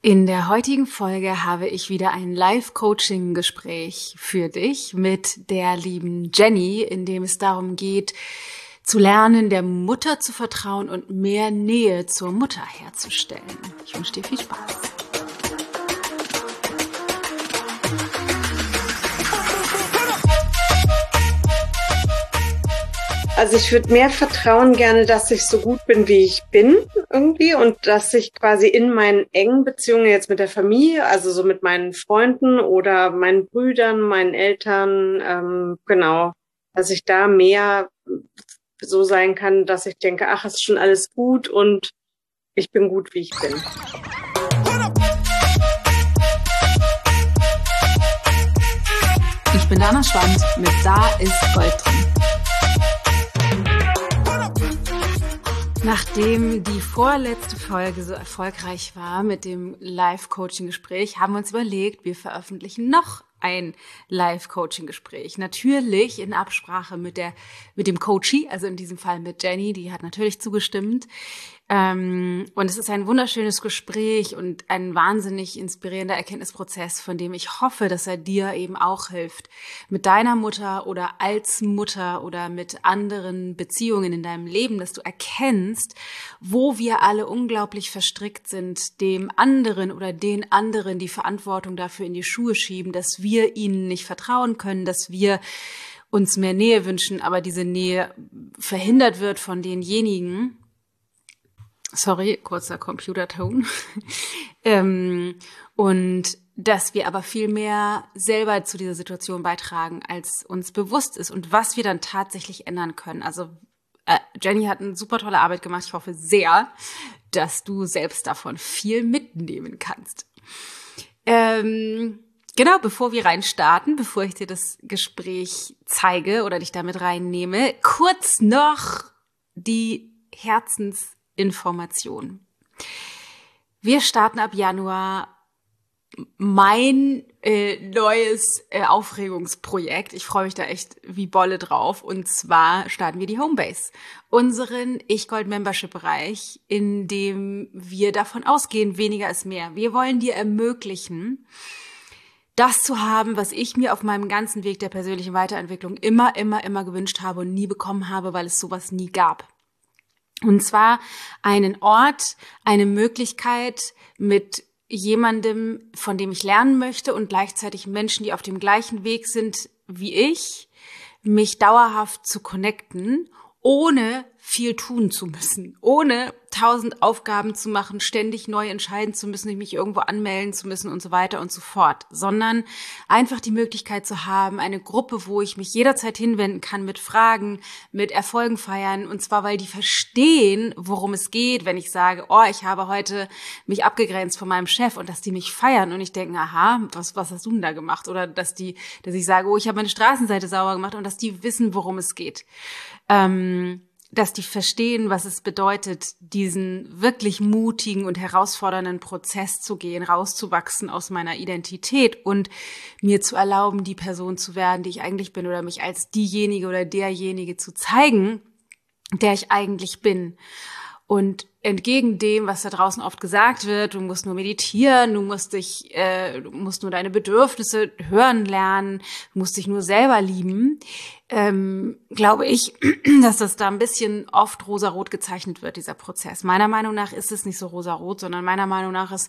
In der heutigen Folge habe ich wieder ein Live-Coaching-Gespräch für dich mit der lieben Jenny, in dem es darum geht, zu lernen, der Mutter zu vertrauen und mehr Nähe zur Mutter herzustellen. Ich wünsche dir viel Spaß. Also ich würde mehr vertrauen gerne, dass ich so gut bin, wie ich bin irgendwie und dass ich quasi in meinen engen Beziehungen jetzt mit der Familie, also so mit meinen Freunden oder meinen Brüdern, meinen Eltern, dass ich da mehr so sein kann, dass ich denke, ach, es ist schon alles gut und ich bin gut, wie ich bin. Ich bin Dana Schwand mit Da ist Gold drin. Nachdem die vorletzte Folge so erfolgreich war mit dem Live-Coaching-Gespräch, haben wir uns überlegt, wir veröffentlichen noch ein Live-Coaching-Gespräch. Natürlich in Absprache mit dem Coachie, also in diesem Fall mit Jenny, die hat natürlich zugestimmt. Und es ist ein wunderschönes Gespräch und ein wahnsinnig inspirierender Erkenntnisprozess, von dem ich hoffe, dass er dir eben auch hilft, mit deiner Mutter oder als Mutter oder mit anderen Beziehungen in deinem Leben, dass du erkennst, wo wir alle unglaublich verstrickt sind, dem anderen oder den anderen die Verantwortung dafür in die Schuhe schieben, dass wir ihnen nicht vertrauen können, dass wir uns mehr Nähe wünschen, aber diese Nähe verhindert wird von denjenigen. Sorry, kurzer Computerton. Und dass wir aber viel mehr selber zu dieser Situation beitragen, als uns bewusst ist und was wir dann tatsächlich ändern können. Also Jenny hat eine super tolle Arbeit gemacht. Ich hoffe sehr, dass du selbst davon viel mitnehmen kannst. Genau, bevor wir reinstarten, bevor ich dir das Gespräch zeige oder dich damit reinnehme, kurz noch die Herzensinformation. Wir starten ab Januar mein neues Aufregungsprojekt. Ich freue mich da echt wie Bolle drauf. Und zwar starten wir die Homebase, unseren Ich-Gold-Membership-Bereich, in dem wir davon ausgehen, weniger ist mehr. Wir wollen dir ermöglichen, das zu haben, was ich mir auf meinem ganzen Weg der persönlichen Weiterentwicklung immer gewünscht habe und nie bekommen habe, weil es sowas nie gab. Und zwar einen Ort, eine Möglichkeit mit jemandem, von dem ich lernen möchte und gleichzeitig Menschen, die auf dem gleichen Weg sind wie ich, mich dauerhaft zu connecten, ohne viel tun zu müssen, ohne 1000 Aufgaben zu machen, ständig neu entscheiden zu müssen, mich irgendwo anmelden zu müssen und so weiter und so fort, sondern einfach die Möglichkeit zu haben, eine Gruppe, wo ich mich jederzeit hinwenden kann mit Fragen, mit Erfolgen feiern, und zwar, weil die verstehen, worum es geht, wenn ich sage, oh, ich habe heute mich abgegrenzt von meinem Chef, und dass die mich feiern und ich denke, aha, was hast du denn da gemacht? Oder dass ich sage, oh, ich habe meine Straßenseite sauber gemacht, und dass die wissen, worum es geht. Dass die verstehen, was es bedeutet, diesen wirklich mutigen und herausfordernden Prozess zu gehen, rauszuwachsen aus meiner Identität und mir zu erlauben, die Person zu werden, die ich eigentlich bin, oder mich als diejenige oder derjenige zu zeigen, der ich eigentlich bin. Und entgegen dem, was da draußen oft gesagt wird, du musst nur meditieren, du musst nur deine Bedürfnisse hören lernen, du musst dich nur selber lieben, glaube ich, dass das da ein bisschen oft rosarot gezeichnet wird, dieser Prozess. Meiner Meinung nach ist es nicht so rosarot, sondern meiner Meinung nach ist,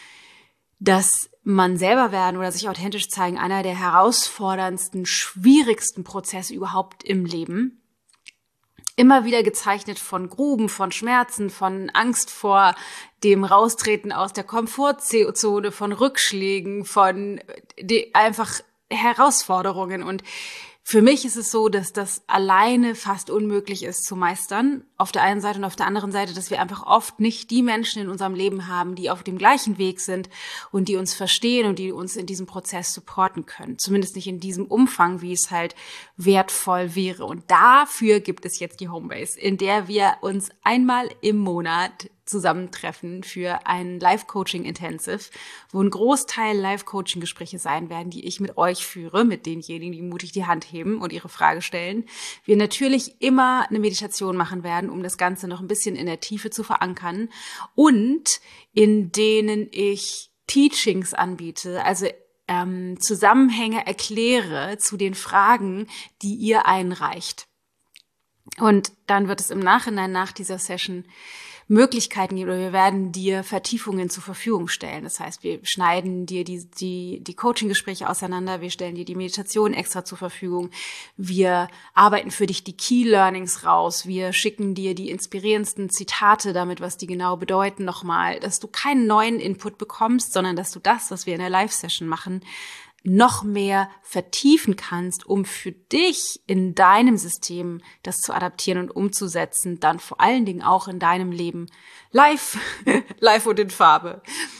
dass man selber werden oder sich authentisch zeigen einer der herausforderndsten, schwierigsten Prozesse überhaupt im Leben. Immer wieder gezeichnet von Gruben, von Schmerzen, von Angst vor dem Raustreten aus der Komfortzone, von Rückschlägen, von einfach Herausforderungen. Und für mich ist es so, dass das alleine fast unmöglich ist zu meistern. Auf der einen Seite und auf der anderen Seite, dass wir einfach oft nicht die Menschen in unserem Leben haben, die auf dem gleichen Weg sind und die uns verstehen und die uns in diesem Prozess supporten können. Zumindest nicht in diesem Umfang, wie es halt wertvoll wäre. Und dafür gibt es jetzt die Homebase, in der wir uns einmal im Monat zusammentreffen für ein Live-Coaching-Intensive, wo ein Großteil Live-Coaching-Gespräche sein werden, die ich mit euch führe, mit denjenigen, die mutig die Hand heben und ihre Frage stellen. Wir natürlich immer eine Meditation machen werden, um das Ganze noch ein bisschen in der Tiefe zu verankern und in denen ich Teachings anbiete, also Zusammenhänge erkläre zu den Fragen, die ihr einreicht. Und dann wird es im Nachhinein nach dieser Session Möglichkeiten geben, oder wir werden dir Vertiefungen zur Verfügung stellen. Das heißt, wir schneiden dir die Coaching-Gespräche auseinander, wir stellen dir die Meditation extra zur Verfügung, wir arbeiten für dich die Key-Learnings raus, wir schicken dir die inspirierendsten Zitate damit, was die genau bedeuten, nochmal, dass du keinen neuen Input bekommst, sondern dass du das, was wir in der Live-Session machen, noch mehr vertiefen kannst, um für dich in deinem System das zu adaptieren und umzusetzen, dann vor allen Dingen auch in deinem Leben live und in Farbe.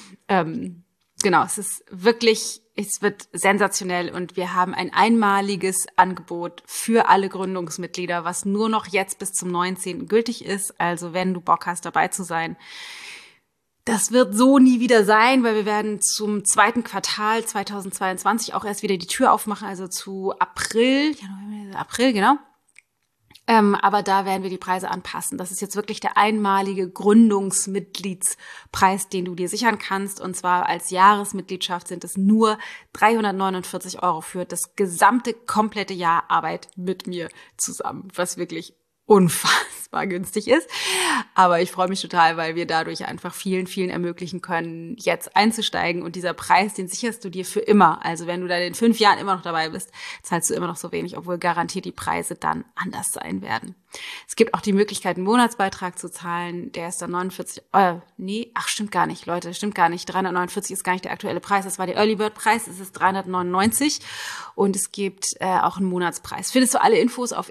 Genau, es wird sensationell und wir haben ein einmaliges Angebot für alle Gründungsmitglieder, was nur noch jetzt bis zum 19. gültig ist. Also wenn du Bock hast, dabei zu sein, das wird so nie wieder sein, weil wir werden zum 2. Quartal 2022 auch erst wieder die Tür aufmachen, also zu April, genau. Aber da werden wir die Preise anpassen. Das ist jetzt wirklich der einmalige Gründungsmitgliedspreis, den du dir sichern kannst. Und zwar als Jahresmitgliedschaft sind es nur 349 € für das gesamte, komplette Jahr Arbeit mit mir zusammen, was wirklich unfassbar günstig ist. Aber ich freue mich total, weil wir dadurch einfach vielen, vielen ermöglichen können, jetzt einzusteigen. Und dieser Preis, den sicherst du dir für immer. Also wenn du dann in 5 Jahren immer noch dabei bist, zahlst du immer noch so wenig, obwohl garantiert die Preise dann anders sein werden. Es gibt auch die Möglichkeit, einen Monatsbeitrag zu zahlen. Der ist dann 49, stimmt gar nicht, Leute, stimmt gar nicht. 349 ist gar nicht der aktuelle Preis. Das war der Early Bird Preis. Es ist 399. Und es gibt auch einen Monatspreis. Findest du alle Infos auf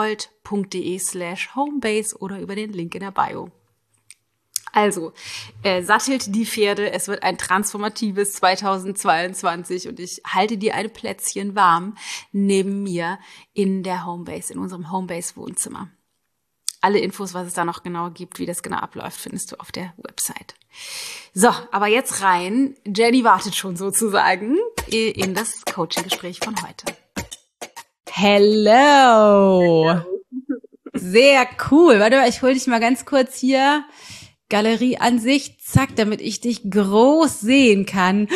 ichgold.de/homebase oder über den Link in der Bio. Also, sattelt die Pferde. Es wird ein transformatives 2022 und ich halte dir ein Plätzchen warm neben mir in der Homebase, in unserem Homebase-Wohnzimmer. Alle Infos, was es da noch genau gibt, wie das genau abläuft, findest du auf der Website. So, aber jetzt rein. Jenny wartet schon sozusagen in das Coaching-Gespräch von heute. Hello! Sehr cool. Warte mal, ich hole dich mal ganz kurz hier. Galerieansicht, zack, damit ich dich groß sehen kann.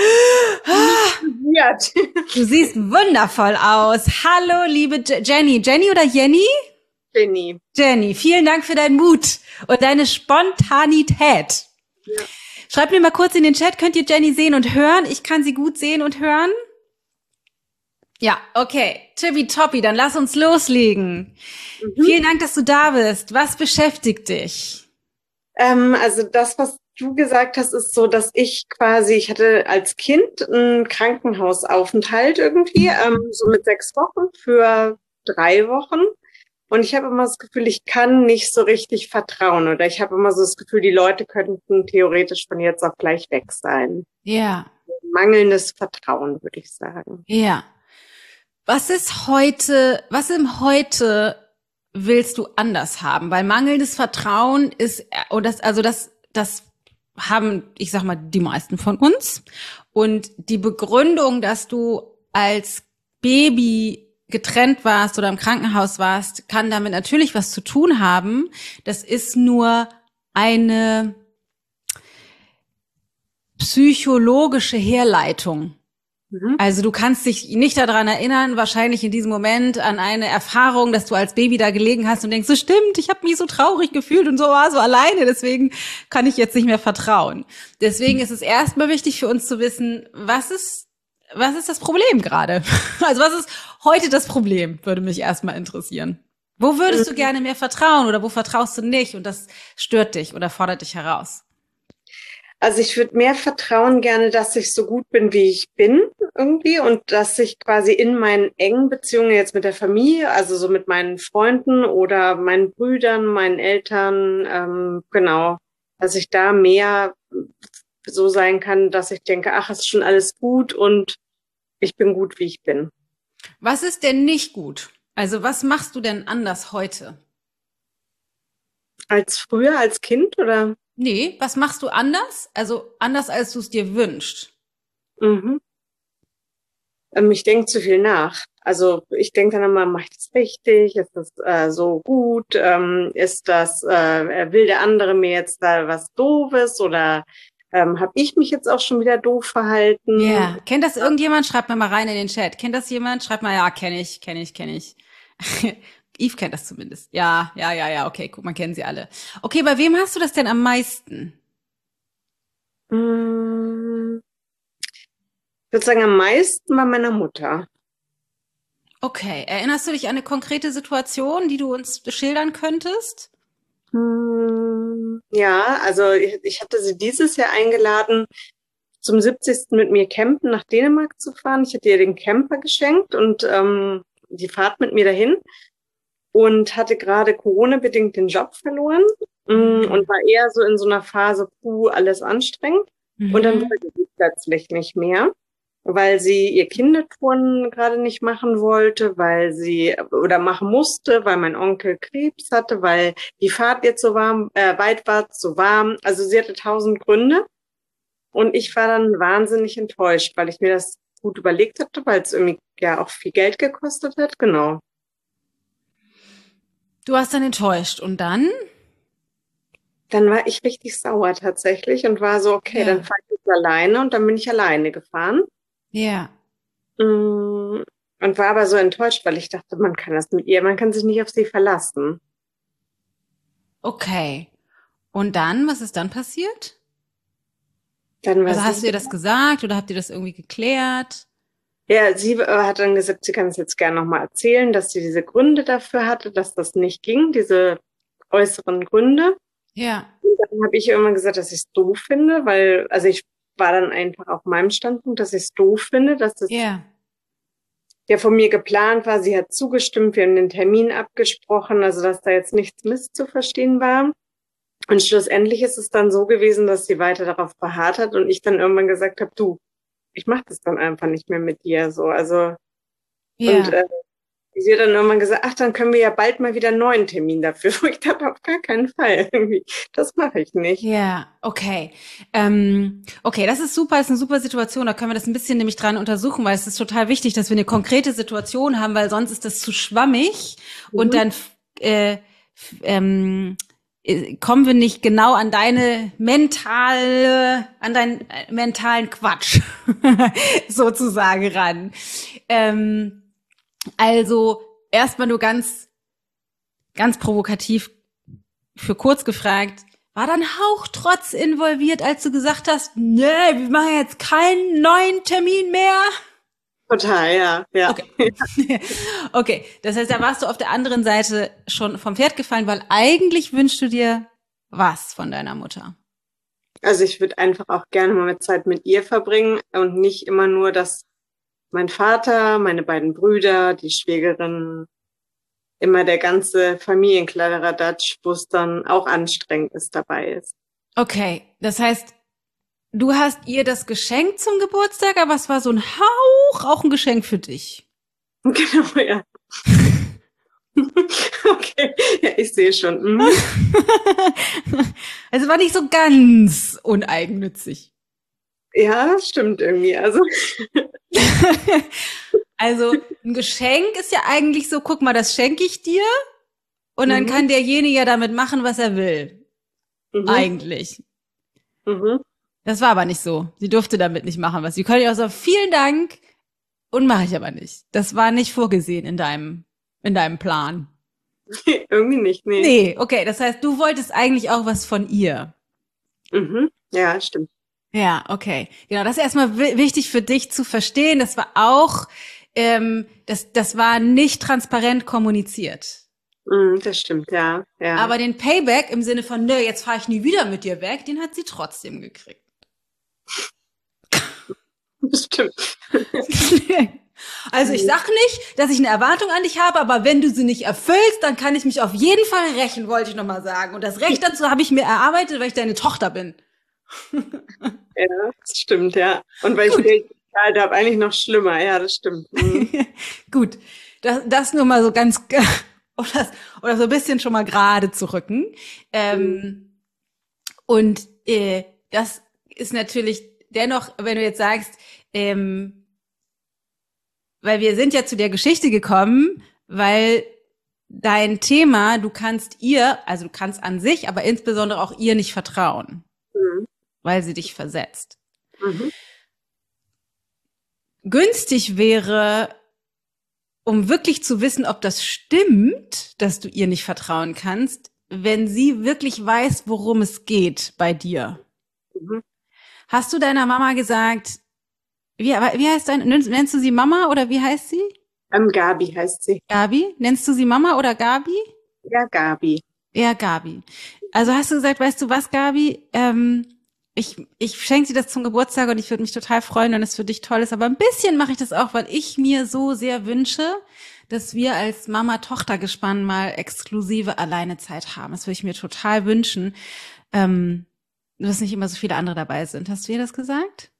Du siehst wundervoll aus. Hallo, liebe Jenny. Jenny oder Jenny? Jenny. Jenny, vielen Dank für deinen Mut und deine Spontanität. Ja. Schreibt mir mal kurz in den Chat, könnt ihr Jenny sehen und hören? Ich kann sie gut sehen und hören. Ja, okay. Tippitoppi, dann lass uns loslegen. Vielen Dank, dass du da bist. Was beschäftigt dich? Also das, was du gesagt hast, ist so, dass ich hatte als Kind einen Krankenhausaufenthalt irgendwie, so mit 6 Wochen für 3 Wochen. Und ich habe immer das Gefühl, ich kann nicht so richtig vertrauen. Oder ich habe immer so das Gefühl, die Leute könnten theoretisch von jetzt auf gleich weg sein. Ja. Mangelndes Vertrauen, würde ich sagen. Ja. Was im Heute willst du anders haben? Weil mangelndes Vertrauen ist, und das haben, ich sag mal, die meisten von uns. Und die Begründung, dass du als Baby getrennt warst oder im Krankenhaus warst, kann damit natürlich was zu tun haben. Das ist nur eine psychologische Herleitung. Also du kannst dich nicht daran erinnern, wahrscheinlich in diesem Moment an eine Erfahrung, dass du als Baby da gelegen hast und denkst, so stimmt, ich habe mich so traurig gefühlt und so war so alleine, deswegen kann ich jetzt nicht mehr vertrauen. Deswegen ist es erstmal wichtig für uns zu wissen, was ist das Problem gerade? Also was ist heute das Problem, würde mich erstmal interessieren. Wo würdest du gerne mehr vertrauen oder wo vertraust du nicht und das stört dich oder fordert dich heraus? Also ich würde mehr vertrauen gerne, dass ich so gut bin, wie ich bin irgendwie und dass ich quasi in meinen engen Beziehungen jetzt mit der Familie, also so mit meinen Freunden oder meinen Brüdern, meinen Eltern, dass ich da mehr so sein kann, dass ich denke, ach, es ist schon alles gut und ich bin gut, wie ich bin. Was ist denn nicht gut? Also was machst du denn anders heute? Als früher, als Kind oder? Nee, was machst du anders? Also anders, als du es dir wünschst. Mhm. Ich denke zu viel nach. Also ich denke dann immer, mache ich das richtig? Ist das so gut? Ist das, will der andere mir jetzt da was Doofes oder habe ich mich jetzt auch schon wieder doof Ja. verhalten? Yeah. Kennt das irgendjemand? Schreibt mir mal rein in den Chat. Kennt das jemand? Schreibt mal, ja, kenne ich. Yves kennt das zumindest. Ja, okay, guck, man kennen sie alle. Okay, bei wem hast du das denn am meisten? Mm, Ich würde sagen, am meisten bei meiner Mutter. Okay, erinnerst du dich an eine konkrete Situation, die du uns schildern könntest? Ja, also ich hatte sie dieses Jahr eingeladen, zum 70. mit mir campen nach Dänemark zu fahren. Ich hatte ihr den Camper geschenkt und die Fahrt mit mir dahin und hatte gerade Corona-bedingt den Job verloren und Mhm. war eher so in so einer Phase, alles anstrengend. Und dann Mhm. wollte sie plötzlich nicht mehr, weil sie ihr Kindertouren gerade nicht machen wollte, weil sie oder machen musste, weil mein Onkel Krebs hatte, weil die Fahrt jetzt so warm, weit war, zu warm. Also sie hatte 1000 Gründe. Und ich war dann wahnsinnig enttäuscht, weil ich mir das gut überlegt hatte, weil es irgendwie ja auch viel Geld gekostet hat. Genau. Du warst dann enttäuscht und dann? Dann war ich richtig sauer tatsächlich und war so, okay, dann Ja. fahre ich jetzt alleine und dann bin ich alleine gefahren. Ja. Mm, Und war aber so enttäuscht, weil ich dachte, man kann das mit ihr, man kann sich nicht auf sie verlassen. Okay. Und dann, was ist dann passiert? Dann war Also hast sie, du ihr das gesagt oder habt ihr das irgendwie geklärt? ja, sie hat dann gesagt, sie kann es jetzt gerne nochmal erzählen, dass sie diese Gründe dafür hatte, dass das nicht ging, diese äußeren Gründe. Ja. Dann habe ich irgendwann gesagt, dass ich es doof finde, weil, also ich war dann einfach auf meinem Standpunkt, dass ich es doof finde, dass das Ja. ja von mir geplant war. Sie hat zugestimmt, wir haben den Termin abgesprochen, also dass da jetzt nichts misszuverstehen war. Und schlussendlich ist es dann so gewesen, dass sie weiter darauf beharrt hat und ich dann irgendwann gesagt habe, du, ich mache das dann einfach nicht mehr mit dir so. Also und Ja. sie hat dann irgendwann gesagt, ach, dann können wir ja bald mal wieder einen neuen Termin dafür. Wo ich dachte, auf gar keinen Fall. Irgendwie, das mache ich nicht. Ja, okay. Okay, das ist super, das ist eine super Situation. Da können wir das ein bisschen nämlich dran untersuchen, weil es ist total wichtig, dass wir eine konkrete Situation haben, weil sonst ist das zu schwammig und Mhm. dann kommen wir nicht genau an an deinen mentalen Quatsch sozusagen ran. Also erstmal nur ganz provokativ für kurz gefragt, war dann Hauchtrotz involviert, als du gesagt hast, nee, wir machen jetzt keinen neuen Termin mehr? Total, ja, ja. Okay. Okay, das heißt, da warst du auf der anderen Seite schon vom Pferd gefallen, weil eigentlich wünschst du dir was von deiner Mutter? Also ich würde einfach auch gerne mal Zeit mit ihr verbringen und nicht immer nur, dass mein Vater, meine beiden Brüder, die Schwägerin, immer der ganze Familienkladderadatsch, wo es dann auch anstrengend ist, dabei ist. Okay, das heißt, du hast ihr das geschenkt zum Geburtstag, aber es war so ein Hauch, auch ein Geschenk für dich. Genau, ja. Okay, ja, ich sehe schon. Mhm. Also war nicht so ganz uneigennützig. Ja, das stimmt irgendwie. Also, Also ein Geschenk ist ja eigentlich so, guck mal, das schenke ich dir und dann mhm, kann derjenige ja damit machen, was er will. mhm, Eigentlich. mhm. Das war aber nicht so. Sie durfte damit nicht machen, was sie könnte. Ich auch sagen, vielen Dank und mache ich aber nicht. Das war nicht vorgesehen in deinem Plan. Irgendwie nicht, nee. Nee, okay, das heißt, du wolltest eigentlich auch was von ihr. Mhm. Ja, stimmt. Ja, okay. Genau, das ist erstmal wichtig für dich zu verstehen. Das war auch, das war nicht transparent kommuniziert. Mhm, das stimmt, ja, ja. Aber den Payback im Sinne von, nö, jetzt fahre ich nie wieder mit dir weg, den hat sie trotzdem gekriegt. Das stimmt. Also ich sag nicht, dass ich eine Erwartung an dich habe, aber wenn du sie nicht erfüllst, dann kann ich mich auf jeden Fall rächen, wollte ich nochmal sagen. Und das Recht dazu habe ich mir erarbeitet, weil ich deine Tochter bin. Ja, das stimmt, ja. Und weil ich Gut. Geld gezahlt habe, eigentlich noch schlimmer. Ja, das stimmt. Mhm. Gut. Das nur mal so ganz, oder so ein bisschen schon mal gerade zu rücken. Mhm. Und das ist natürlich dennoch, wenn du jetzt sagst, weil wir sind ja zu der Geschichte gekommen, weil dein Thema, du kannst an sich, aber insbesondere auch ihr nicht vertrauen, weil sie dich versetzt. Günstig wäre, um wirklich zu wissen, ob das stimmt, dass du ihr nicht vertrauen kannst, wenn sie wirklich weiß, worum es geht bei dir. Hast du deiner Mama gesagt, wie heißt nennst du sie Mama oder wie heißt sie? Gabi heißt sie. Gabi? Nennst du sie Mama oder Gabi? Ja, Gabi. Ja, Gabi. Also hast du gesagt, weißt du was, Gabi? Ich schenke dir das zum Geburtstag und ich würde mich total freuen, wenn es für dich toll ist. Aber ein bisschen mache ich das auch, weil ich mir so sehr wünsche, dass wir als Mama-Tochter-Gespann mal exklusive Alleinezeit haben. Das würde ich mir total wünschen, dass nicht immer so viele andere dabei sind. Hast du ihr das gesagt?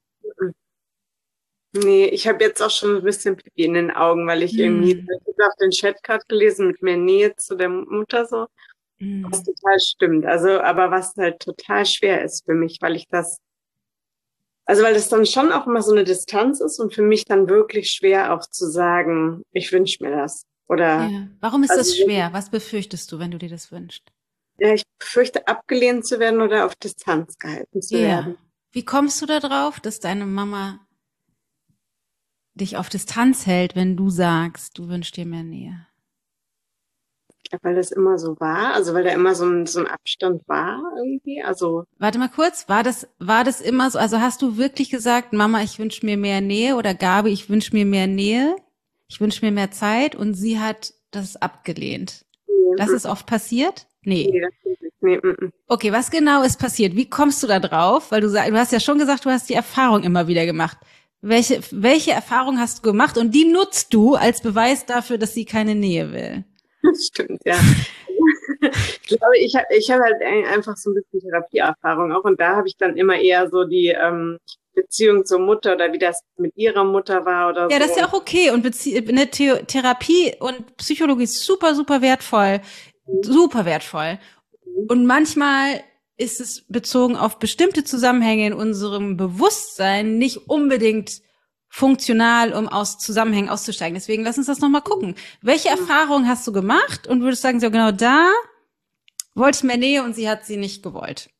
Nee, ich habe jetzt auch schon ein bisschen Pipi in den Augen, weil ich irgendwie auf den Chat gerade gelesen, mit mehr Nähe zu der Mutter so, was total stimmt. Also, aber was halt total schwer ist für mich, weil das dann schon auch immer so eine Distanz ist und für mich dann wirklich schwer auch zu sagen, ich wünsche mir das. Oder ja. Warum ist das schwer? Was befürchtest du, wenn du dir das wünschst? Ja, ich befürchte, abgelehnt zu werden oder auf Distanz gehalten zu werden. Wie kommst du da drauf, dass deine Mama dich auf Distanz hält, wenn du sagst, du wünschst dir mehr Nähe? Ja, weil das immer so war, also weil da immer so ein Abstand war irgendwie, also. Warte mal kurz, war das immer so, also hast du wirklich gesagt, Mama, ich wünsche mir mehr Nähe oder Gabi, ich wünsche mir mehr Nähe, ich wünsche mir mehr Zeit und sie hat das abgelehnt? Nee, das ist oft passiert? Nee. Nee, das stimmt nicht. Nee, Okay, was genau ist passiert? Wie kommst du da drauf? Weil du hast ja schon gesagt, du hast die Erfahrung immer wieder gemacht. Welche Erfahrung hast du gemacht und die nutzt du als Beweis dafür, dass sie keine Nähe will? Das stimmt, ja. Ich glaube, ich hab halt einfach so ein bisschen Therapieerfahrung auch und da habe ich dann immer eher so die Beziehung zur Mutter oder wie das mit ihrer Mutter war oder so. Ja, das ist ja auch okay und eine Therapie und Psychologie ist super, super wertvoll. Super wertvoll. Und manchmal ist es bezogen auf bestimmte Zusammenhänge in unserem Bewusstsein nicht unbedingt funktional, um aus Zusammenhängen auszusteigen. Deswegen lass uns das nochmal gucken. Welche Erfahrungen hast du gemacht und würdest sagen, so genau da wollte ich mehr Nähe und sie hat sie nicht gewollt?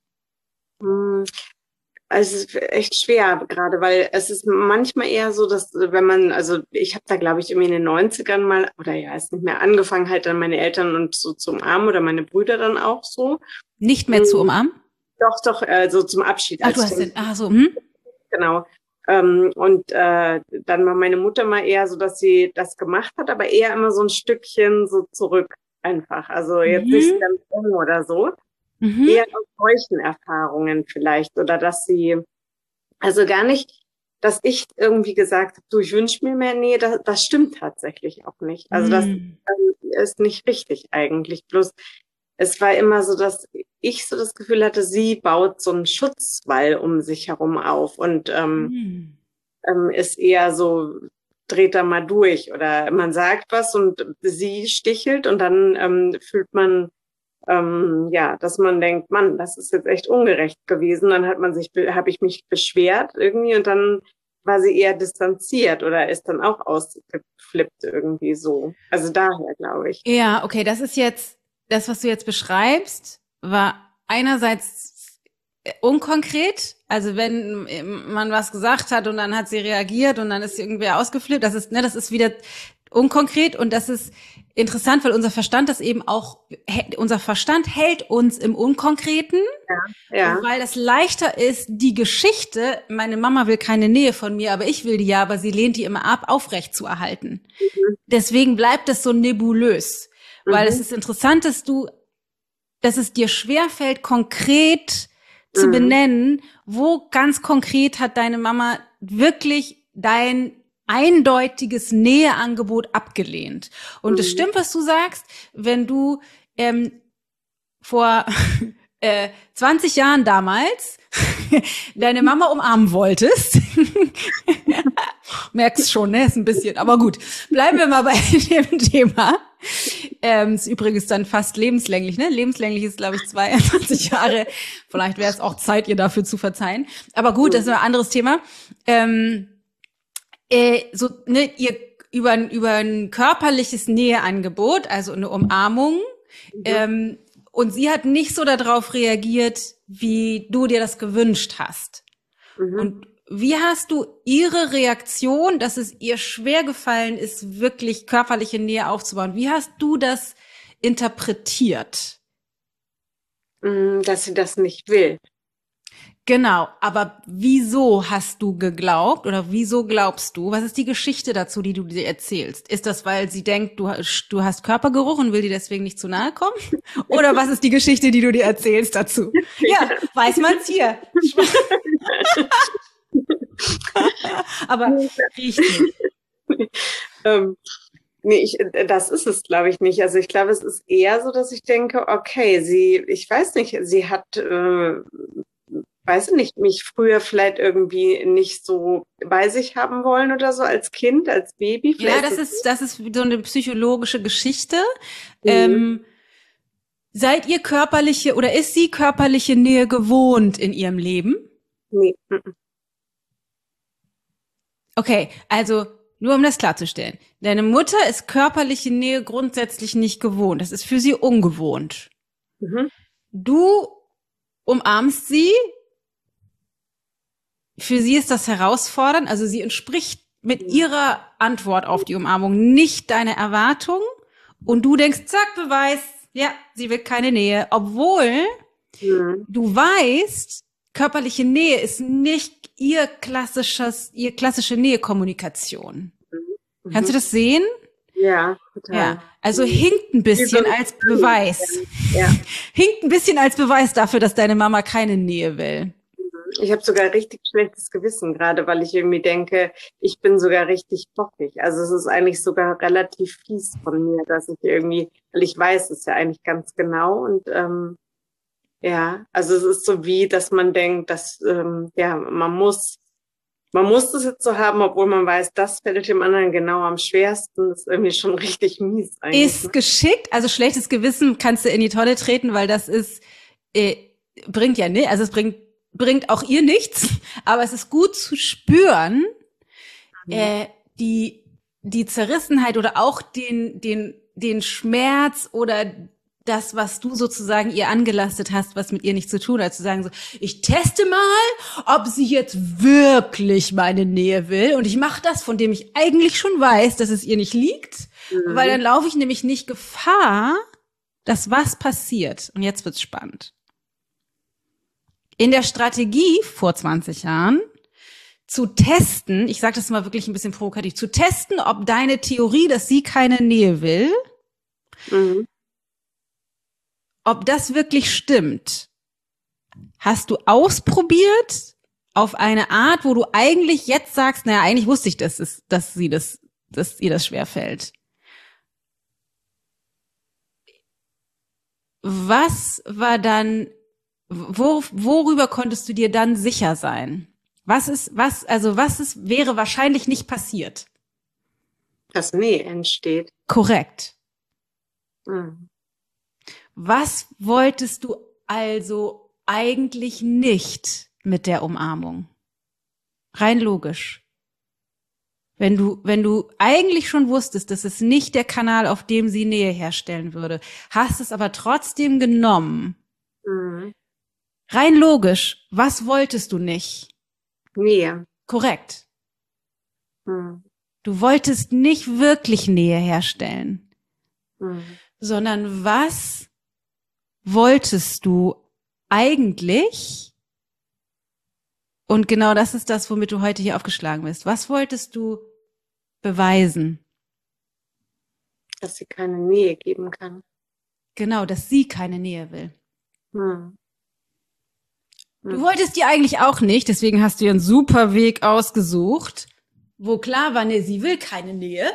Also es ist echt schwer gerade, weil es ist manchmal eher so, dass wenn man, also ich habe da glaube ich irgendwie in den 90ern mal, oder ja, ist nicht mehr angefangen, halt dann meine Eltern und so zu umarmen oder meine Brüder dann auch so. Nicht mehr zu umarmen? Doch, so zum Abschied. Ach, du hast den, so, Genau. Und dann war meine Mutter mal eher so, dass sie das gemacht hat, aber eher immer so ein Stückchen so zurück einfach. Also jetzt nicht ganz eng oder so. Eher aus solchen Erfahrungen vielleicht. Oder dass sie, also gar nicht, dass ich irgendwie gesagt habe, du, ich wünsche mir mehr Nähe, das stimmt tatsächlich auch nicht. Also das ist nicht richtig eigentlich. Bloß es war immer so, dass ich so das Gefühl hatte, sie baut so einen Schutzwall um sich herum auf und ist eher so, dreht da mal durch oder man sagt was und sie stichelt und dann fühlt man, dass man denkt, Mann, das ist jetzt echt ungerecht gewesen. Dann habe ich mich beschwert irgendwie und dann war sie eher distanziert oder ist dann auch ausgeflippt irgendwie so. Also daher, glaube ich. Ja, okay, das ist jetzt, das, was du jetzt beschreibst, war einerseits unkonkret, also wenn man was gesagt hat und dann hat sie reagiert und dann ist irgendwer ausgeflippt, das ist wieder unkonkret und das ist interessant, weil unser Verstand hält uns im Unkonkreten, und weil das leichter ist, die Geschichte, meine Mama will keine Nähe von mir, aber ich will die ja, aber sie lehnt die immer ab, aufrecht zu erhalten. Deswegen bleibt es so nebulös, weil es ist interessant, dass es dir schwerfällt, konkret zu benennen, wo ganz konkret hat deine Mama wirklich dein eindeutiges Näheangebot abgelehnt. Und es stimmt, was du sagst, wenn du vor 20 Jahren damals deine Mama umarmen wolltest, merkst schon, ne, ist ein bisschen, aber gut, bleiben wir mal bei dem Thema. Ist übrigens dann fast lebenslänglich, ne? Lebenslänglich ist, glaube ich, 22 Jahre. Vielleicht wäre es auch Zeit, ihr dafür zu verzeihen. Aber gut, das ist ein anderes Thema. Ihr über ein körperliches Näheangebot, also eine Umarmung, und sie hat nicht so darauf reagiert, wie du dir das gewünscht hast. Und wie hast du ihre Reaktion, dass es ihr schwer gefallen ist, wirklich körperliche Nähe aufzubauen? Wie hast du das interpretiert? Dass sie das nicht will. Genau, aber wieso hast du geglaubt oder wieso glaubst du? Was ist die Geschichte dazu, die du dir erzählst? Ist das, weil sie denkt, du hast Körpergeruch und will dir deswegen nicht zu nahe kommen? Oder was ist die Geschichte, die du dir erzählst dazu? Ja, weiß man's hier. Aber riecht nicht. Nee, das ist es, glaube ich, nicht. Also ich glaube, es ist eher so, dass ich denke, okay, ich weiß nicht, sie hat, weiß ich nicht, mich früher vielleicht irgendwie nicht so bei sich haben wollen oder so als Kind, als Baby. Ja, das ist so eine psychologische Geschichte. Seid ihr körperliche oder ist sie körperliche Nähe gewohnt in ihrem Leben? Nee. Okay, also nur um das klarzustellen. Deine Mutter ist körperliche Nähe grundsätzlich nicht gewohnt. Das ist für sie ungewohnt. Du umarmst sie. Für sie ist das herausfordernd. Also sie entspricht mit ihrer Antwort auf die Umarmung nicht deiner Erwartung. Und du denkst, zack, Beweis, ja, sie will keine Nähe. Obwohl du weißt, körperliche Nähe ist nicht ihr klassische Nähekommunikation. Kannst du das sehen? Ja, total. Ja, also hinkt ein bisschen als Beweis. Ja. Hinkt ein bisschen als Beweis dafür, dass deine Mama keine Nähe will. Ich habe sogar richtig schlechtes Gewissen, gerade weil ich irgendwie denke, ich bin sogar richtig bockig. Also es ist eigentlich sogar relativ fies von mir, dass ich irgendwie, weil ich weiß es ja eigentlich ganz genau und ja, also es ist so wie, dass man denkt, dass man muss das jetzt so haben, obwohl man weiß, das fällt dem anderen genau am schwersten. Das ist irgendwie schon richtig mies eigentlich. Ist geschickt, also schlechtes Gewissen kannst du in die Tonne treten, weil das ist bringt ja nicht, also es bringt auch ihr nichts, aber es ist gut zu spüren, die Zerrissenheit oder auch den Schmerz oder das, was du sozusagen ihr angelastet hast, was mit ihr nichts zu tun hat, zu sagen so, ich teste mal, ob sie jetzt wirklich meine Nähe will und ich mache das, von dem ich eigentlich schon weiß, dass es ihr nicht liegt, weil dann laufe ich nämlich nicht Gefahr, dass was passiert. Und jetzt wird's spannend. In der Strategie vor 20 Jahren zu testen, ich sage das mal wirklich ein bisschen provokativ, zu testen, ob deine Theorie, dass sie keine Nähe will, ob das wirklich stimmt, hast du ausprobiert auf eine Art, wo du eigentlich jetzt sagst, naja, eigentlich wusste ich, dass ihr das schwerfällt. Was war dann, worüber konntest du dir dann sicher sein? Wäre wahrscheinlich nicht passiert? Dass Nähe entsteht. Korrekt. Was wolltest du also eigentlich nicht mit der Umarmung? Rein logisch. Wenn du eigentlich schon wusstest, dass es nicht der Kanal, auf dem sie Nähe herstellen würde, hast es aber trotzdem genommen. Rein logisch, was wolltest du nicht? Nähe. Korrekt. Du wolltest nicht wirklich Nähe herstellen, sondern was wolltest du eigentlich? Und genau das ist das, womit du heute hier aufgeschlagen bist. Was wolltest du beweisen? Dass sie keine Nähe geben kann. Genau, dass sie keine Nähe will. Du wolltest die eigentlich auch nicht, deswegen hast du dir einen super Weg ausgesucht, wo klar war, nee, sie will keine Nähe.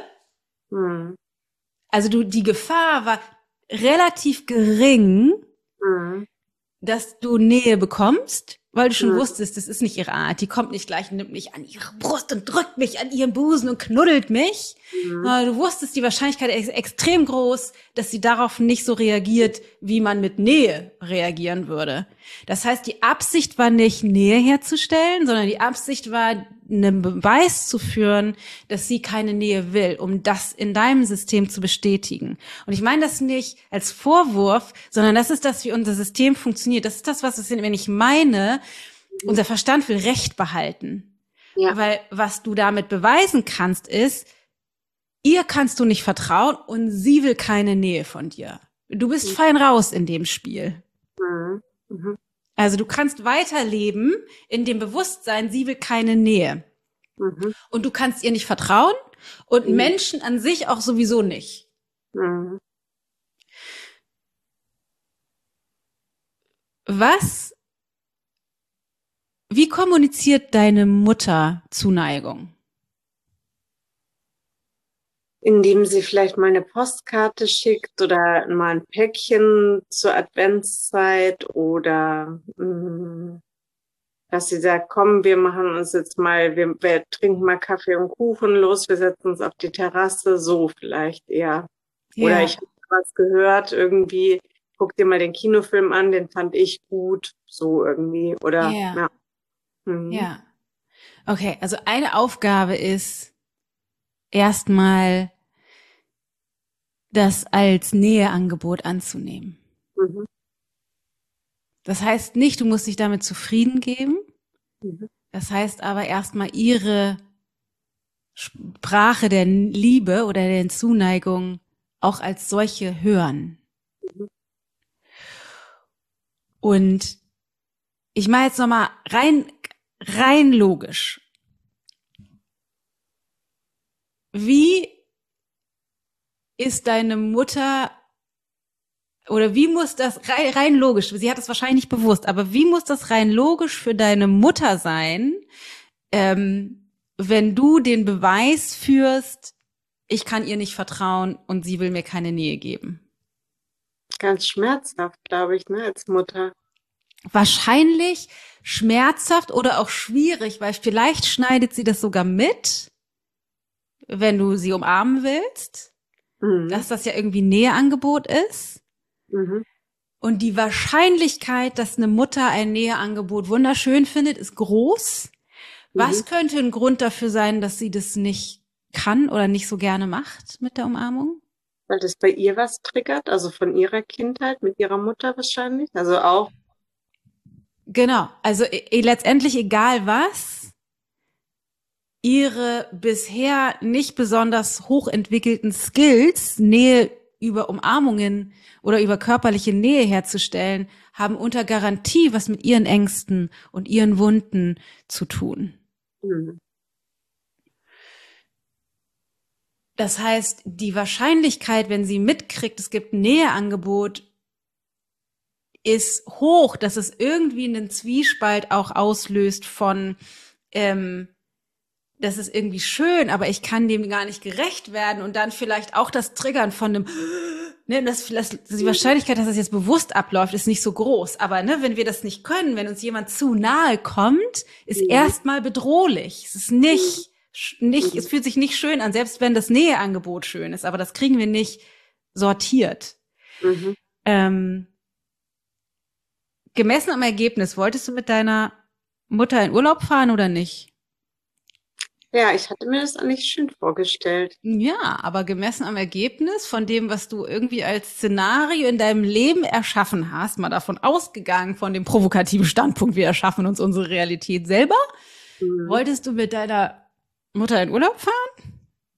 Also die Gefahr war relativ gering, dass du Nähe bekommst, weil du schon wusstest, das ist nicht ihre Art. Die kommt nicht gleich und nimmt mich an ihre Brust und drückt mich an ihren Busen und knuddelt mich. Du wusstest, die Wahrscheinlichkeit ist extrem groß, dass sie darauf nicht so reagiert, wie man mit Nähe reagieren würde. Das heißt, die Absicht war nicht, Nähe herzustellen, sondern die Absicht war, einen Beweis zu führen, dass sie keine Nähe will, um das in deinem System zu bestätigen. Und ich meine das nicht als Vorwurf, sondern das ist das, wie unser System funktioniert. Das ist das, wenn ich meine, unser Verstand will Recht behalten. Ja. Weil was du damit beweisen kannst, ist, ihr kannst du nicht vertrauen und sie will keine Nähe von dir. Du bist fein raus in dem Spiel. Mhm. Also du kannst weiterleben in dem Bewusstsein, sie will keine Nähe. Und du kannst ihr nicht vertrauen und Menschen an sich auch sowieso nicht. Wie kommuniziert deine Mutter Zuneigung? Indem sie vielleicht mal eine Postkarte schickt oder mal ein Päckchen zur Adventszeit oder dass sie sagt, komm, wir machen uns jetzt mal, wir trinken mal Kaffee und Kuchen, los, wir setzen uns auf die Terrasse, so vielleicht eher. Ja. Oder ich habe was gehört, irgendwie, guck dir mal den Kinofilm an, den fand ich gut, so irgendwie. Oder ja. Ja. Okay, also eine Aufgabe ist erstmal das als Näheangebot anzunehmen. Das heißt nicht, du musst dich damit zufrieden geben. Das heißt aber erstmal ihre Sprache der Liebe oder der Zuneigung auch als solche hören. Und ich mache jetzt nochmal rein logisch. Wie ist deine Mutter, oder wie muss das rein logisch, sie hat es wahrscheinlich nicht bewusst, aber wie muss das rein logisch für deine Mutter sein, wenn du den Beweis führst, ich kann ihr nicht vertrauen und sie will mir keine Nähe geben? Ganz schmerzhaft, glaube ich, als Mutter. Wahrscheinlich schmerzhaft oder auch schwierig, weil vielleicht schneidet sie das sogar mit, wenn du sie umarmen willst, dass das ja irgendwie ein Näheangebot ist. Und die Wahrscheinlichkeit, dass eine Mutter ein Näheangebot wunderschön findet, ist groß. Was könnte ein Grund dafür sein, dass sie das nicht kann oder nicht so gerne macht mit der Umarmung? Weil das bei ihr was triggert, also von ihrer Kindheit mit ihrer Mutter wahrscheinlich, also auch. Genau, also letztendlich egal was, ihre bisher nicht besonders hochentwickelten Skills, Nähe über Umarmungen oder über körperliche Nähe herzustellen, haben unter Garantie was mit ihren Ängsten und ihren Wunden zu tun. Das heißt, die Wahrscheinlichkeit, wenn sie mitkriegt, es gibt ein Näheangebot, ist hoch, dass es irgendwie einen Zwiespalt auch auslöst von, das ist irgendwie schön, aber ich kann dem gar nicht gerecht werden und dann vielleicht auch das Triggern von einem, die Wahrscheinlichkeit, dass das jetzt bewusst abläuft, ist nicht so groß. Aber wenn wir das nicht können, wenn uns jemand zu nahe kommt, ist erstmal bedrohlich. Es ist nicht, es fühlt sich nicht schön an, selbst wenn das Näheangebot schön ist, aber das kriegen wir nicht sortiert. Gemessen am Ergebnis, wolltest du mit deiner Mutter in Urlaub fahren oder nicht? Ja, ich hatte mir das eigentlich schön vorgestellt. Ja, aber gemessen am Ergebnis von dem, was du irgendwie als Szenario in deinem Leben erschaffen hast, mal davon ausgegangen, von dem provokativen Standpunkt, wir erschaffen uns unsere Realität selber, wolltest du mit deiner Mutter in Urlaub fahren?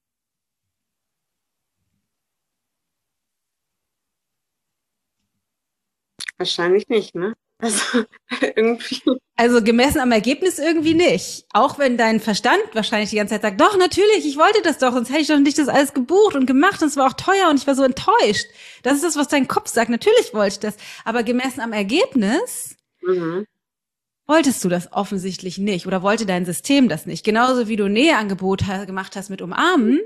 Wahrscheinlich nicht, ne? Also irgendwie. Also gemessen am Ergebnis irgendwie nicht. Auch wenn dein Verstand wahrscheinlich die ganze Zeit sagt, doch, natürlich, ich wollte das doch, sonst hätte ich doch nicht das alles gebucht und gemacht und es war auch teuer und ich war so enttäuscht. Das ist das, was dein Kopf sagt. Natürlich wollte ich das. Aber gemessen am Ergebnis wolltest du das offensichtlich nicht oder wollte dein System das nicht. Genauso wie du Näheangebot gemacht hast mit Umarmen,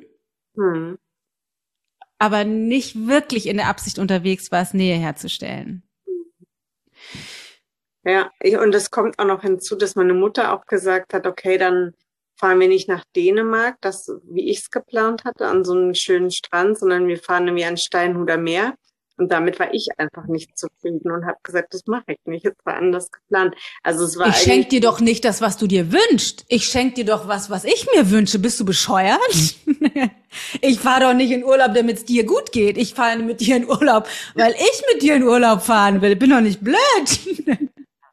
aber nicht wirklich in der Absicht unterwegs warst, Nähe herzustellen. Ja, und es kommt auch noch hinzu, dass meine Mutter auch gesagt hat, okay, dann fahren wir nicht nach Dänemark, das, wie ich es geplant hatte, an so einen schönen Strand, sondern wir fahren nämlich an Steinhuder Meer. Und damit war ich einfach nicht zufrieden und habe gesagt, das mache ich nicht. Es war anders geplant. Also es war Ich schenk eigentlich, dir doch nicht das, was du dir wünschst. Ich schenk dir doch was ich mir wünsche. Bist du bescheuert? Ich fahre doch nicht in Urlaub, damit es dir gut geht. Ich fahre mit dir in Urlaub, weil ich mit dir in Urlaub fahren will. Bin doch nicht blöd.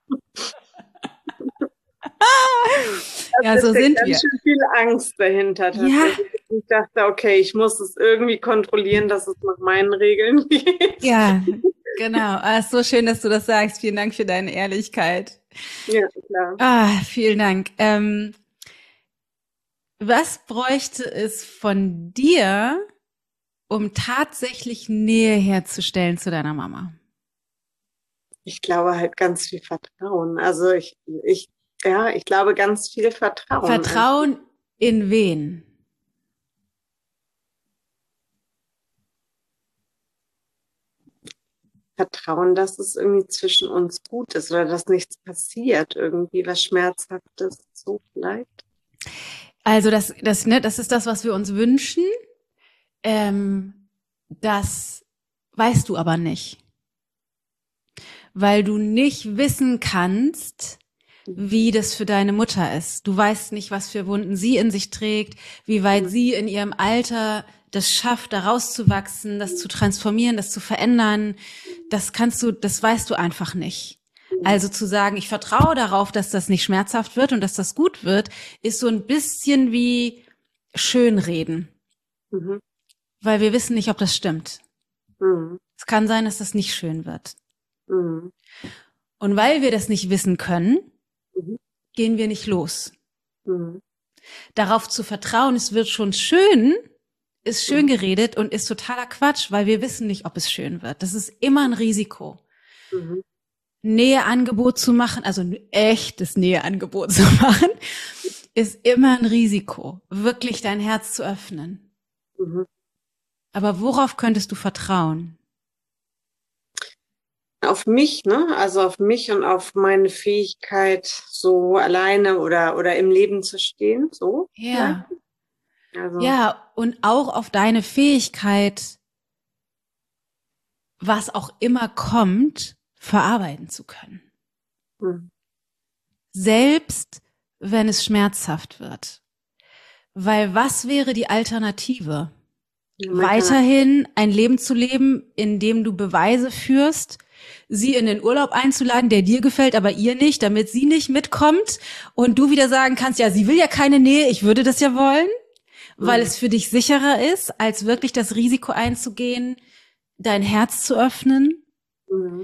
Ja, da so steckt sind ganz wir. schön viel Angst dahinter Ja, tatsächlich. Ich dachte, okay, ich muss es irgendwie kontrollieren, dass es nach meinen Regeln geht. ja, genau. Ah, ist so schön, dass du das sagst. Vielen Dank für deine Ehrlichkeit. Ja, klar. Ah, vielen Dank. Was bräuchte es von dir, um tatsächlich Nähe herzustellen zu deiner Mama? Ich glaube halt ganz viel Vertrauen. Also ja, ich glaube ganz viel Vertrauen. Vertrauen in wen? Vertrauen, dass es irgendwie zwischen uns gut ist oder dass nichts passiert, irgendwie was Schmerzhaftes, so vielleicht. Also das ist das, was wir uns wünschen. Das weißt du aber nicht, weil du nicht wissen kannst, wie das für deine Mutter ist. Du weißt nicht, was für Wunden sie in sich trägt, wie weit sie in ihrem Alter das schafft, da rauszuwachsen, das zu transformieren, das zu verändern. Das weißt du einfach nicht. Also zu sagen, ich vertraue darauf, dass das nicht schmerzhaft wird und dass das gut wird, ist so ein bisschen wie Schönreden, Mhm. weil wir wissen nicht, ob das stimmt. Mhm. Es kann sein, dass das nicht schön wird. Mhm. Und weil wir das nicht wissen können, Mhm. gehen wir nicht los. Mhm. Darauf zu vertrauen, es wird schon schön, ist schön geredet und ist totaler Quatsch, weil wir wissen nicht, ob es schön wird. Das ist immer ein Risiko. Mhm. Näheangebot zu machen, also ein echtes Näheangebot zu machen, ist immer ein Risiko, wirklich dein Herz zu öffnen. Mhm. Aber worauf könntest du vertrauen? Auf mich, ne? Also auf mich und auf meine Fähigkeit, so alleine oder im Leben zu stehen, so vielleicht. Ja, Also, ja, und auch auf deine Fähigkeit, was auch immer kommt, verarbeiten zu können. mhm. Selbst wenn es schmerzhaft wird. Weil was wäre die Alternative? Ja, man kann, Weiterhin ein Leben zu leben, in dem du Beweise führst, sie in den Urlaub einzuladen, der dir gefällt, aber ihr nicht, damit sie nicht mitkommt und du wieder sagen kannst, ja, sie will ja keine Nähe, ich würde das ja wollen, weil mhm. es für dich sicherer ist, als wirklich das Risiko einzugehen, dein Herz zu öffnen. Mhm.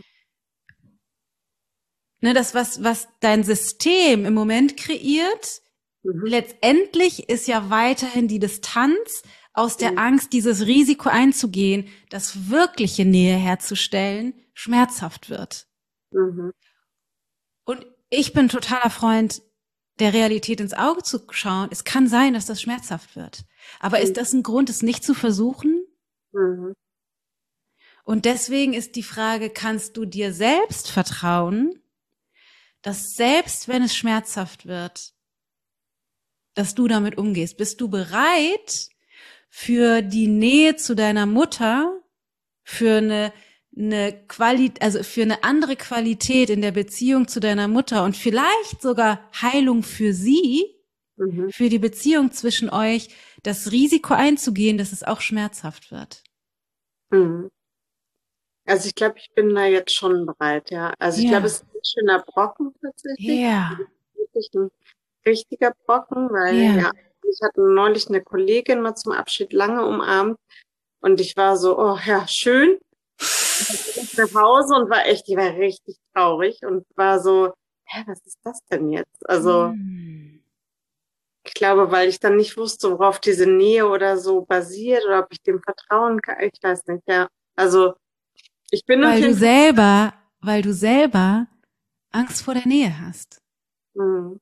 Ne, das, was dein System im Moment kreiert, Mhm. letztendlich ist ja weiterhin die Distanz aus der Mhm. Angst, dieses Risiko einzugehen, das wirkliche Nähe herzustellen, schmerzhaft wird. Mhm. Und ich bin totaler Freund, der Realität ins Auge zu schauen. Es kann sein, dass das schmerzhaft wird. Aber ist das ein Grund, es nicht zu versuchen? Mhm. Und deswegen ist die Frage, kannst du dir selbst vertrauen, dass selbst wenn es schmerzhaft wird, dass du damit umgehst? Bist du bereit, für die Nähe zu deiner Mutter, für also für eine andere Qualität in der Beziehung zu deiner Mutter und vielleicht sogar Heilung für sie, Mhm. für die Beziehung zwischen euch, das Risiko einzugehen, dass es auch schmerzhaft wird? Mhm. Also ich glaube, ich bin da jetzt schon bereit, ja. Also ich glaube, es Ja, ist ein schöner Brocken tatsächlich. ja, Wirklich ein richtiger Brocken, weil ja. ja, ich hatte neulich eine Kollegin mal zum Abschied lange umarmt und ich war so, oh ja, schön. Und dann bin ich nach Hause und war echt, die war richtig traurig und war so, hä, was ist das denn jetzt? Also Hm. ich glaube, weil ich dann nicht wusste, worauf diese Nähe oder so basiert oder ob ich dem vertrauen kann. Ich weiß nicht, ja. Also ich bin auf jeden Fall. Weil du selber Angst vor der Nähe hast. Mhm.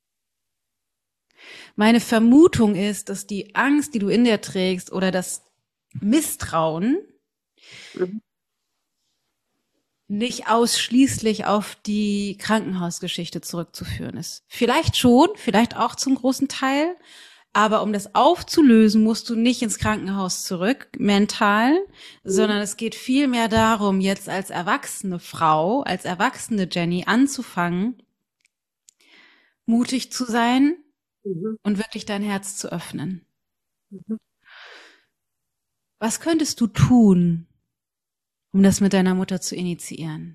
Meine Vermutung ist, dass die Angst, die du in dir trägst, oder das Misstrauen, Mhm. nicht ausschließlich auf die Krankenhausgeschichte zurückzuführen ist. Vielleicht schon, vielleicht auch zum großen Teil, aber um das aufzulösen, musst du nicht ins Krankenhaus zurück, mental, sondern es geht vielmehr darum, jetzt als erwachsene Frau, als erwachsene Jenny anzufangen, mutig zu sein und wirklich dein Herz zu öffnen. Was könntest du tun, um das mit deiner Mutter zu initiieren?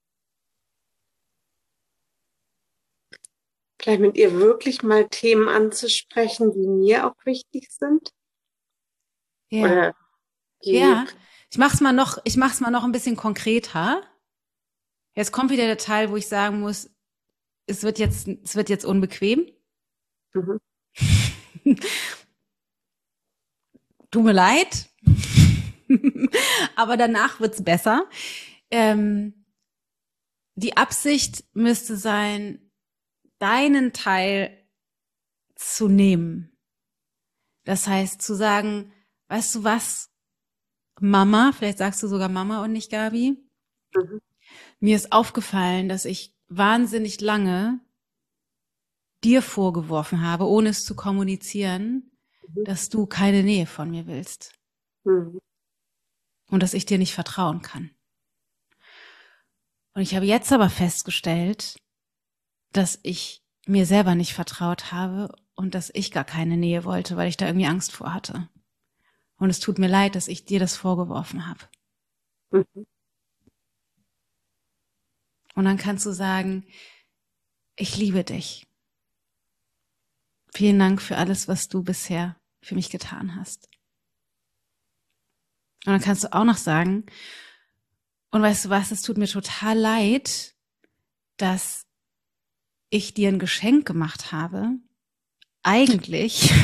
Vielleicht mit ihr wirklich mal Themen anzusprechen, die mir auch wichtig sind. Ja. Oder die Ja. Ich mach's mal noch ein bisschen konkreter. Jetzt kommt wieder der Teil, wo ich sagen muss, es wird jetzt unbequem. Tut mir leid. Aber danach wird's besser. Die Absicht müsste sein, deinen Teil zu nehmen. Das heißt, zu sagen, weißt du was, Mama, vielleicht sagst du sogar Mama und nicht Gabi, mir ist aufgefallen, dass ich wahnsinnig lange dir vorgeworfen habe, ohne es zu kommunizieren, dass du keine Nähe von mir willst. Und dass ich dir nicht vertrauen kann. Und ich habe jetzt aber festgestellt, dass ich mir selber nicht vertraut habe und dass ich gar keine Nähe wollte, weil ich da irgendwie Angst vor hatte. Und es tut mir leid, dass ich dir das vorgeworfen habe. Und dann kannst du sagen, ich liebe dich. Vielen Dank für alles, was du bisher für mich getan hast. Und dann kannst du auch noch sagen, und weißt du was, es tut mir total leid, dass ich dir ein Geschenk gemacht habe, eigentlich,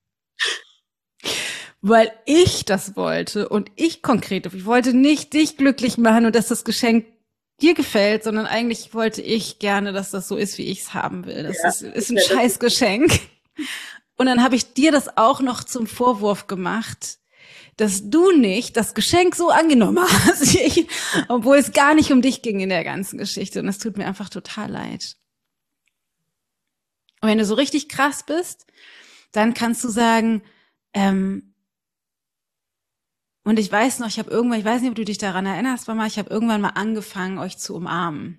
weil ich das wollte und ich wollte nicht dich glücklich machen und dass das Geschenk dir gefällt, sondern eigentlich wollte ich gerne, dass das so ist, wie ich es haben will. Das ist ein Scheißgeschenk. Und dann habe ich dir das auch noch zum Vorwurf gemacht, dass du nicht das Geschenk so angenommen hast, obwohl es gar nicht um dich ging in der ganzen Geschichte. Und es tut mir einfach total leid. Und wenn du so richtig krass bist, dann kannst du sagen, und ich weiß noch, ich weiß nicht, ob du dich daran erinnerst, Mama, ich habe irgendwann mal angefangen, euch zu umarmen.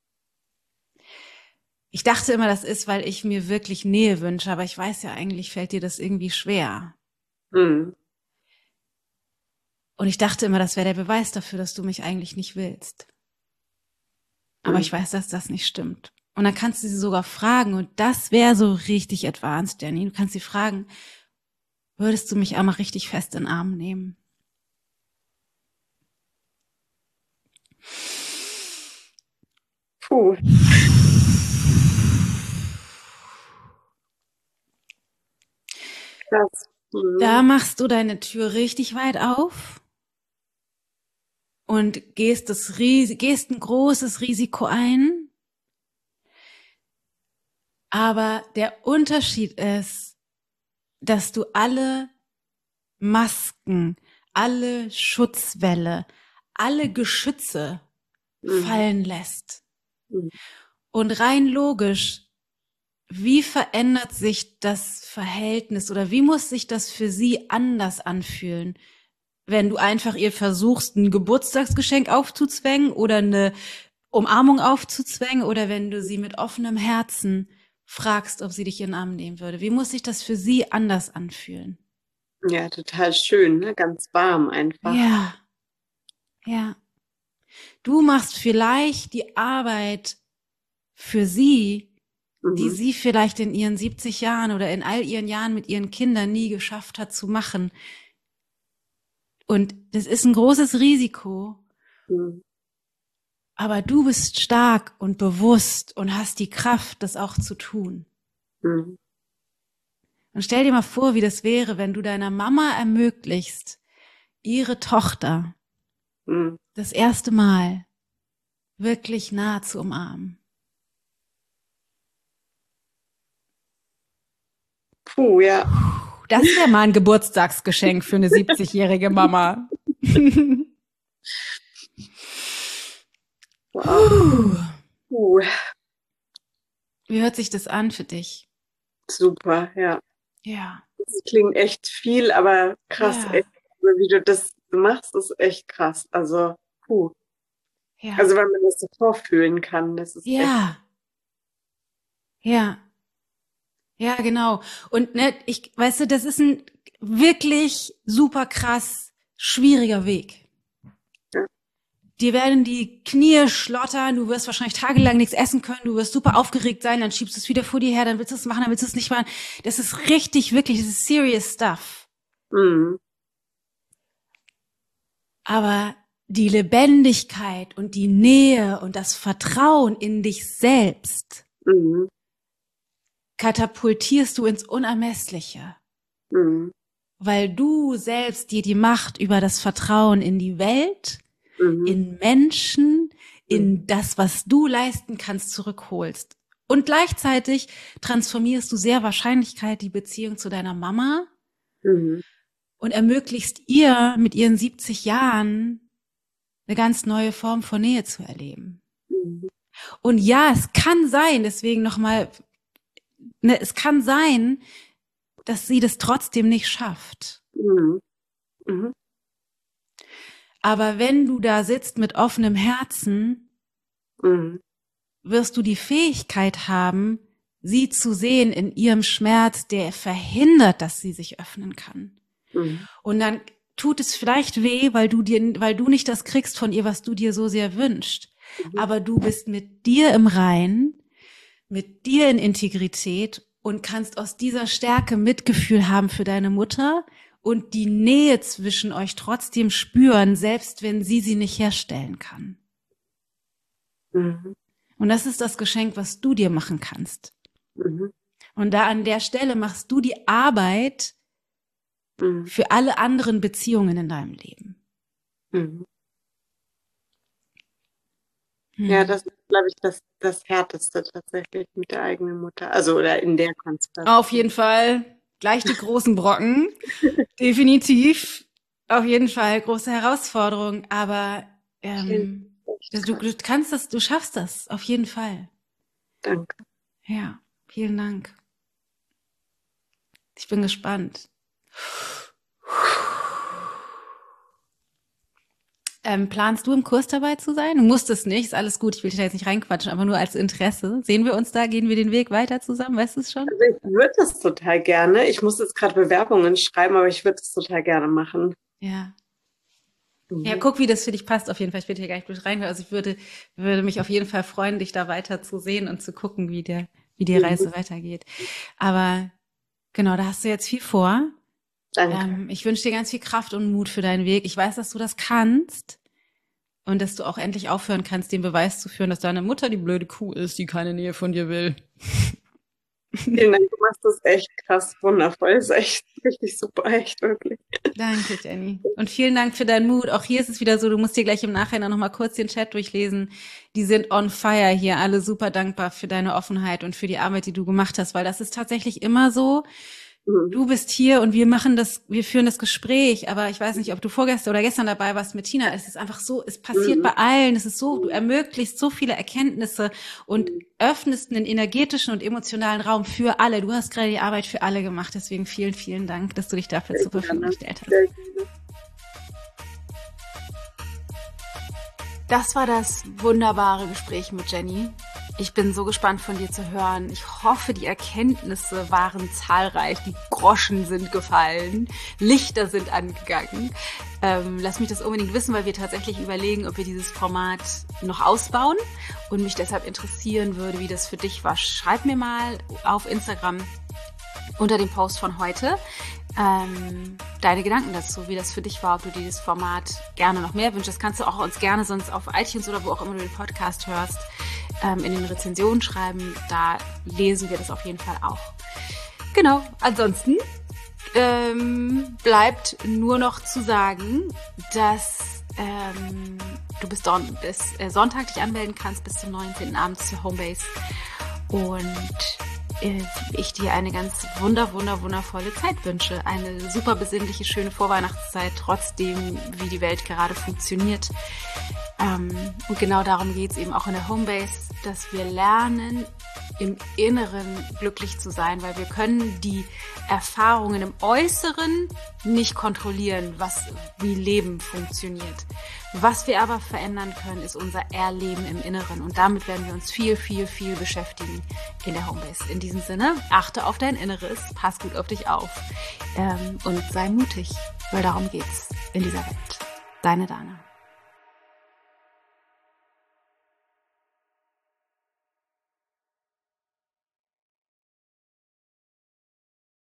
Ich dachte immer, das ist, weil ich mir wirklich Nähe wünsche, aber ich weiß ja, eigentlich fällt dir das irgendwie schwer. Und ich dachte immer, das wäre der Beweis dafür, dass du mich eigentlich nicht willst. Aber ich weiß, dass das nicht stimmt. Und dann kannst du sie sogar fragen, und das wäre so richtig advanced, Jenny. Du kannst sie fragen, würdest du mich einmal richtig fest in den Arm nehmen? Puh. Krass. Da machst du deine Tür richtig weit auf und gehst ein großes Risiko ein. Aber der Unterschied ist, dass du alle Masken, alle Schutzwälle, alle Geschütze fallen lässt. Und rein logisch, wie verändert sich das Verhältnis oder wie muss sich das für sie anders anfühlen, wenn du einfach ihr versuchst, ein Geburtstagsgeschenk aufzuzwängen oder eine Umarmung aufzuzwängen oder wenn du sie mit offenem Herzen fragst, ob sie dich in den Arm nehmen würde? Wie muss sich das für sie anders anfühlen? Ja, total schön, ne? Ganz warm einfach. Ja, ja. Du machst vielleicht die Arbeit für sie, die sie vielleicht in ihren 70 Jahren oder in all ihren Jahren mit ihren Kindern nie geschafft hat zu machen. Und das ist ein großes Risiko. Aber du bist stark und bewusst und hast die Kraft, das auch zu tun. Und stell dir mal vor, wie das wäre, wenn du deiner Mama ermöglichst, ihre Tochter das erste Mal wirklich nah zu umarmen. Puh, ja. Das wäre mal ein Geburtstagsgeschenk für eine 70-jährige Mama. Wow. Wie hört sich das an für dich? Super, ja. Ja. Das klingt echt viel, aber krass, Ja. echt. Wie du das machst, ist echt krass. Also, Ja. Also, wenn man das so vorfühlen kann, das ist echt. Ja. Ja. Ja, genau. Und ne, weißt du, das ist ein wirklich super krass schwieriger Weg. Ja. Dir werden die Knie schlottern, du wirst wahrscheinlich tagelang nichts essen können, du wirst super aufgeregt sein, dann schiebst du es wieder vor dir her, dann willst du es machen, dann willst du es nicht machen. Das ist richtig, wirklich, das ist serious stuff. Mhm. Aber die Lebendigkeit und die Nähe und das Vertrauen in dich selbst Mhm. katapultierst du ins Unermessliche. Mhm. Weil du selbst dir die Macht über das Vertrauen in die Welt, in Menschen, in das, was du leisten kannst, zurückholst. Und gleichzeitig transformierst du sehr wahrscheinlich die Beziehung zu deiner Mama und ermöglichst ihr mit ihren 70 Jahren eine ganz neue Form von Nähe zu erleben. Und ja, es kann sein, deswegen nochmal, ne, es kann sein, dass sie das trotzdem nicht schafft. Aber wenn du da sitzt mit offenem Herzen, wirst du die Fähigkeit haben, sie zu sehen in ihrem Schmerz, der verhindert, dass sie sich öffnen kann. Und dann tut es vielleicht weh, weil du nicht das kriegst von ihr, was du dir so sehr wünschst. Aber du bist mit dir im Reinen, mit dir in Integrität und kannst aus dieser Stärke Mitgefühl haben für deine Mutter und die Nähe zwischen euch trotzdem spüren, selbst wenn sie nicht herstellen kann. Und das ist das Geschenk, was du dir machen kannst. Und da an der Stelle machst du die Arbeit für alle anderen Beziehungen in deinem Leben. Ja, das ist, glaube ich, das Härteste tatsächlich mit der eigenen Mutter. Also, oder in der Konstellation. Auf jeden Fall. Gleich die großen Brocken. Definitiv. Auf jeden Fall große Herausforderung. Aber du kannst das, du schaffst das. Auf jeden Fall. Danke. Ja, vielen Dank. Ich bin gespannt. Planst du im Kurs dabei zu sein? Du musst es nicht, ist alles gut, ich will dich da jetzt nicht reinquatschen, aber nur als Interesse. Sehen wir uns da, gehen wir den Weg weiter zusammen, weißt du es schon? Also ich würde das total gerne. Ich muss jetzt gerade Bewerbungen schreiben, aber ich würde es total gerne machen. Ja. Ja, guck, wie das für dich passt auf jeden Fall. Ich will hier gar nicht durch reinhören. Also ich würde mich auf jeden Fall freuen, dich da weiter zu sehen und zu gucken, wie die Reise weitergeht. Aber genau, da hast du jetzt viel vor. Danke. Ich wünsche dir ganz viel Kraft und Mut für deinen Weg. Ich weiß, dass du das kannst und dass du auch endlich aufhören kannst, den Beweis zu führen, dass deine Mutter die blöde Kuh ist, die keine Nähe von dir will. Vielen Dank, du machst das echt krass, wundervoll. Das ist echt richtig super, echt wirklich. Danke, Jenny. Und vielen Dank für deinen Mut. Auch hier ist es wieder so, du musst dir gleich im Nachhinein noch mal kurz den Chat durchlesen. Die sind on fire hier, alle super dankbar für deine Offenheit und für die Arbeit, die du gemacht hast, weil das ist tatsächlich immer so. Du bist hier und wir führen das Gespräch, aber ich weiß nicht, ob du vorgestern oder gestern dabei warst mit Tina. Es ist einfach so, es passiert bei allen. Es ist so, du ermöglichst so viele Erkenntnisse und öffnest einen energetischen und emotionalen Raum für alle. Du hast gerade die Arbeit für alle gemacht. Deswegen vielen, vielen Dank, dass du dich dafür zur Verfügung gestellt hast. Das war das wunderbare Gespräch mit Jenny. Ich bin so gespannt von dir zu hören. Ich hoffe, die Erkenntnisse waren zahlreich. Die Groschen sind gefallen. Lichter sind angegangen. Lass mich das unbedingt wissen, weil wir tatsächlich überlegen, ob wir dieses Format noch ausbauen und mich deshalb interessieren würde, wie das für dich war. Schreib mir mal auf Instagram unter dem Post von heute deine Gedanken dazu, wie das für dich war, ob du dieses Format gerne noch mehr wünschst. Das kannst du auch uns gerne sonst auf iTunes oder wo auch immer du den Podcast hörst, in den Rezensionen schreiben. Da lesen wir das auf jeden Fall auch. Genau, ansonsten bleibt nur noch zu sagen, dass du bis Sonntag dich anmelden kannst bis zum 19. abends zur Homebase. Und ich dir eine ganz wundervolle Zeit wünsche. Eine super besinnliche, schöne Vorweihnachtszeit, trotzdem, wie die Welt gerade funktioniert. Und genau darum geht es eben auch in der Homebase, dass wir lernen, im Inneren glücklich zu sein, weil wir können die Erfahrungen im Äußeren nicht kontrollieren, wie Leben funktioniert. Was wir aber verändern können, ist unser Erleben im Inneren. Und damit werden wir uns viel beschäftigen in der Homebase. In diesem Sinne, achte auf dein Inneres, pass gut auf dich auf und sei mutig, weil darum geht's in dieser Welt. Deine Dana.